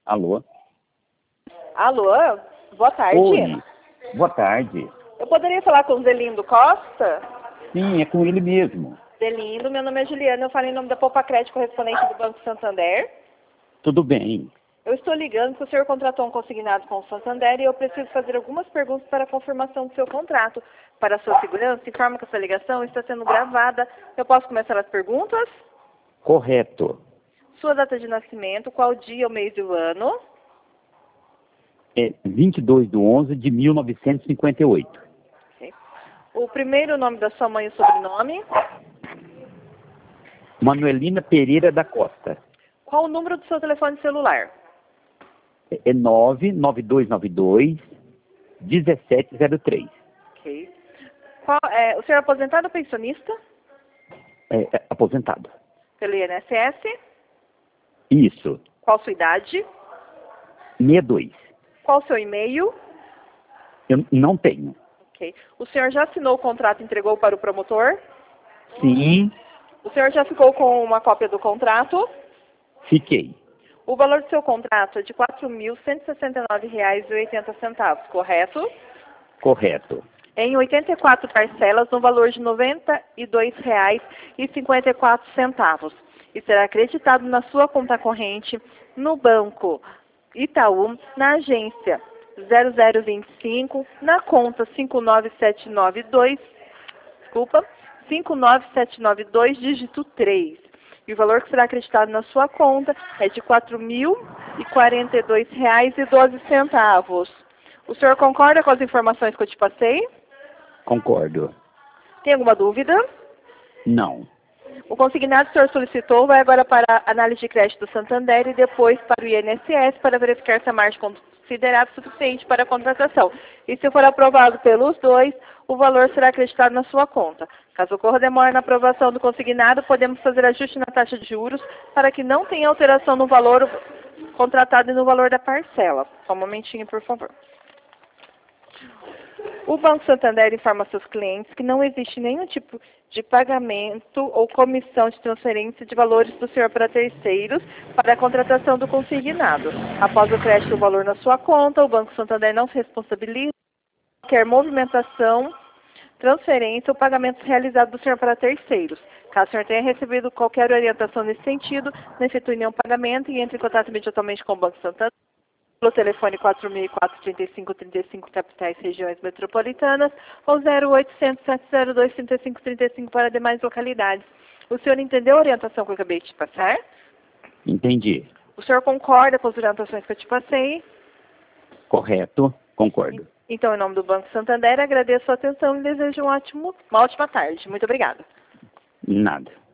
Alô? Alô? Boa tarde. Oi. Boa tarde. Eu poderia falar com o Zelindo Costa? Sim, é com ele mesmo. Zelindo, meu nome é Juliana, eu falo em nome da Poupa Crédito, correspondente do Banco Santander. Tudo bem. Eu estou ligando porque o senhor contratou um consignado com o Santander e eu preciso fazer algumas perguntas para a confirmação do seu contrato. Para a sua segurança, informa que essa ligação está sendo gravada. Eu posso começar as perguntas? Correto. Sua data de nascimento, qual dia, o mês e o ano? É 22/11/1958. Ok. O primeiro nome da sua mãe e o sobrenome? Manuelina Pereira da Costa. Qual o número do seu telefone celular? É 99292-1703. Ok. O senhor é aposentado ou pensionista? É aposentado. Pelo INSS? Isso. Qual sua idade? 62. Qual o seu e-mail? Eu não tenho. Ok. O senhor já assinou o contrato e entregou para o promotor? Sim, O senhor já ficou com uma cópia do contrato? fiquei. O valor do seu contrato é de R$ 4.169,80, correto? Correto. Em 84 parcelas, no valor de R$ 92,54. E será acreditado na sua conta corrente no Banco Itaú, na agência 0025, na conta 59792, dígito 3. E o valor que será acreditado na sua conta é de R$ 4.042,12. O senhor concorda com as informações que eu te passei? Concordo. Tem alguma dúvida? Não. O consignado que o senhor solicitou vai agora para a análise de crédito do Santander e depois para o INSS para verificar se a margem considerável é suficiente para a contratação. E se for aprovado pelos dois, o valor será acreditado na sua conta. Caso ocorra demora na aprovação do consignado, podemos fazer ajuste na taxa de juros para que não tenha alteração no valor contratado e no valor da parcela. Só um momentinho, por favor. O Banco Santander informa seus clientes que não existe nenhum tipo de pagamento ou comissão de transferência de valores do senhor para terceiros para a contratação do consignado. Após o crédito do valor na sua conta, o Banco Santander não se responsabiliza por qualquer movimentação, transferência ou pagamento realizado do senhor para terceiros. Caso o senhor tenha recebido qualquer orientação nesse sentido, não efetue nenhum pagamento e entre em contato imediatamente com o Banco Santander pelo telefone 4004-3535, capitais regiões metropolitanas, ou 0800-702-3535 para demais localidades. O senhor entendeu a orientação que eu acabei de te passar? Entendi. O senhor concorda com as orientações que eu te passei? Correto. Concordo. Então, em nome do Banco Santander, agradeço a atenção e desejo uma ótima tarde. Muito obrigada. Nada.